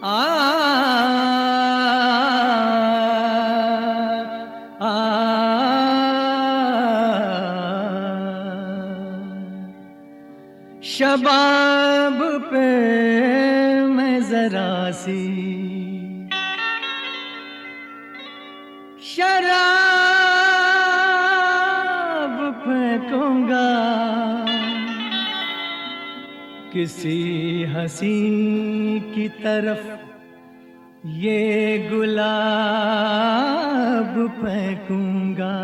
आ आ शबाब पे मैं जरा सी शराब फेंकूंगा, किसी हंसी की तरफ ये गुलाब फेंकूंगा।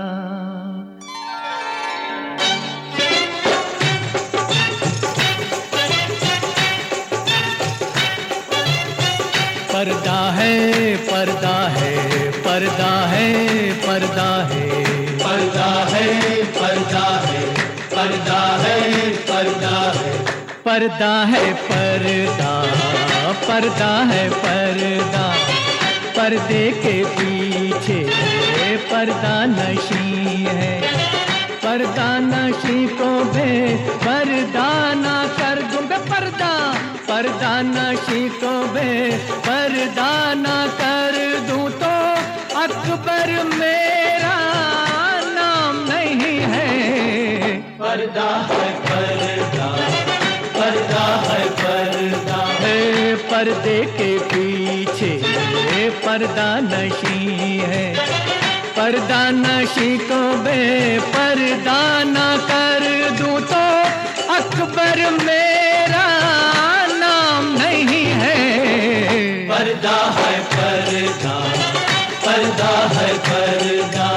पर्दा है पर्दा है पर्दा है पर्दा है पर्दा है पर्दा है पर्दा है पर्दा है पर्दा है पर्दा पर्दा है पर्दा, पर्दे के पीछे पर्दा नशी है। पर्दा नशी को बेपर्दा ना कर दूं, बेपर्दा पर्दा नशी को बेपर्दा ना कर दूं तो अकबर मेरा नाम नहीं है। पर्दा है पर्दा पर्दा है पर्दा है, पर्दे के पीछे पर्दा नशी है। पर्दा नशी को बेपर्दा ना कर दूं तो अकबर मेरा नाम नहीं है। पर्दा है पर्दा पर्दा है पर्दा।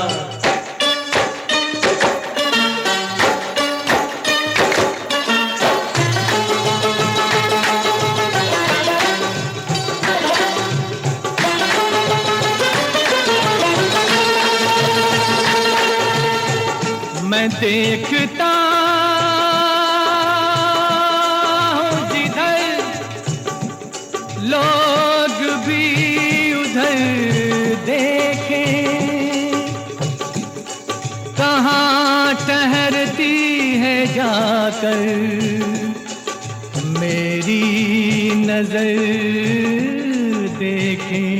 मैं देखता हूँ जिधर लोग भी उधर देखें, कहाँ ठहरती है जाकर मेरी नजर देखें।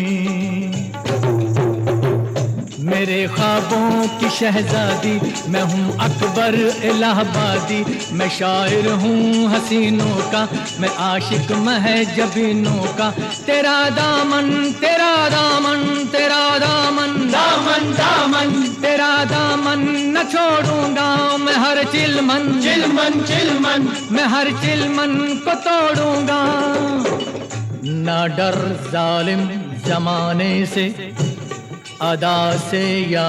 मेरे ख्वाबों की शहजादी मैं हूँ अकबर इलाहाबादी। मैं शायर हूँ हसीनों का, मैं आशिक महजबीनों का। तेरा दामन तेरा दामन तेरा दामन दामन दामन तेरा दामन न छोड़ूंगा मैं हर चिलमन चिलमन चिलमन मैं हर चिलमन को तोड़ूंगा। ना डर जालिम जमाने से, अदा से या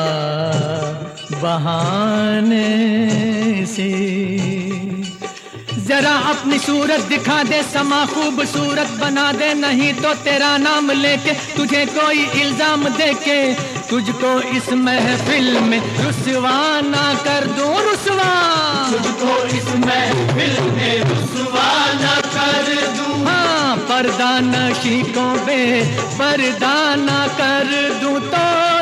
बहाने से। जरा अपनी सूरत दिखा दे, समा खूबसूरत बना दे, नहीं तो तेरा नाम लेके तुझे कोई इल्जाम देके तुझको इस महफिल में रुसवा ना कर दूं, रुसवा तुझको इस महफिल में रुसवा ना कर दूं। हाँ, पर्दा नशी को बेपर्दा ना कर दूं तो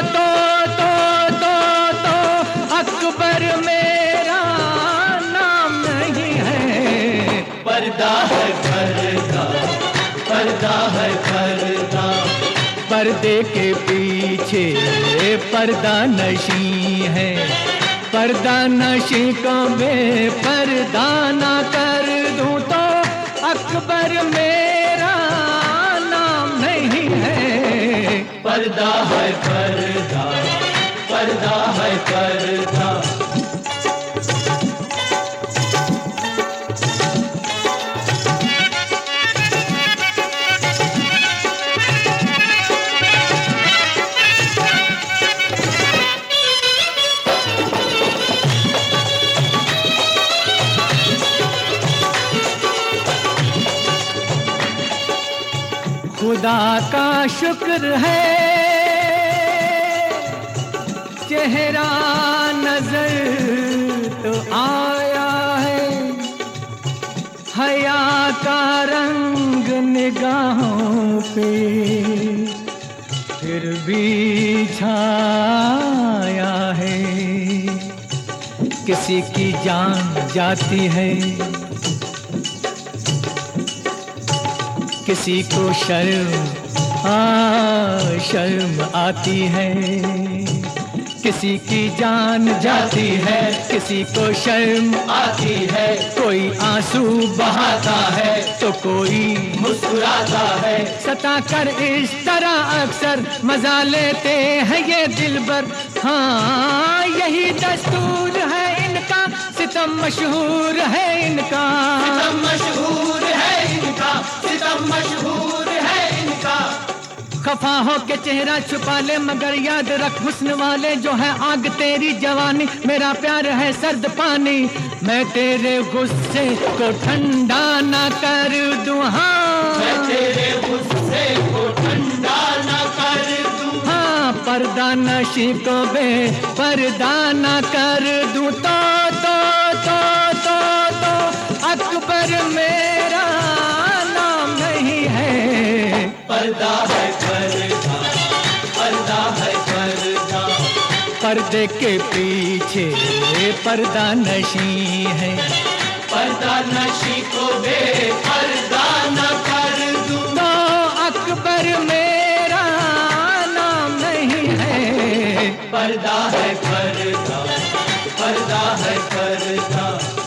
अकबर मेरा नाम नहीं है। पर्दा है पर्दा पर्दा है पर्दा। पर्दे के पीछे पर्दा नशी है। पर्दा नशी को बेपर्दा ना कर दूं तो अकबर मेरा नाम नहीं है। पर्दा है पर्दा पर्दा है पर्दा। खुदा का शुक्र है चेहरा नजर तो आया है, हया का रंग निगाहों पे फिर भी छाया है। किसी की जान जाती है, किसी को शर्म शर्म आती है, किसी की जान जाती है, किसी को शर्म आती है, कोई आंसू बहाता है तो कोई मुस्कुराता है। सताकर इस तरह अक्सर मजा लेते हैं ये दिलबर। हाँ यही दस्तूर है इनका, सितम मशहूर है इनका, सितम मशहूर है इनका, सितम मशहूर है इनका। खफा हो के चेहरा छुपा ले मगर याद रख हुस्न वाले जो है आग तेरी जवानी, मेरा प्यार है सर्द पानी, मैं तेरे गुस्से को ठंडा ना कर दूं। हाँ मैं तेरे गुस्से को ठंडा ना कर दूं। हाँ पर्दा नशी को बे पर्दा ना कर दूं। तो अकबर मेरा नाम नहीं है, पर्दा है पर्दा, पर्दा है पर्दा। पर्दे के पीछे पर्दा नशी है, पर्दा नशी को बेपर्दा न कर दूं। तो अकबर मेरा नाम नहीं है, पर्दा है पर्दा, पर्दा है पर्दा।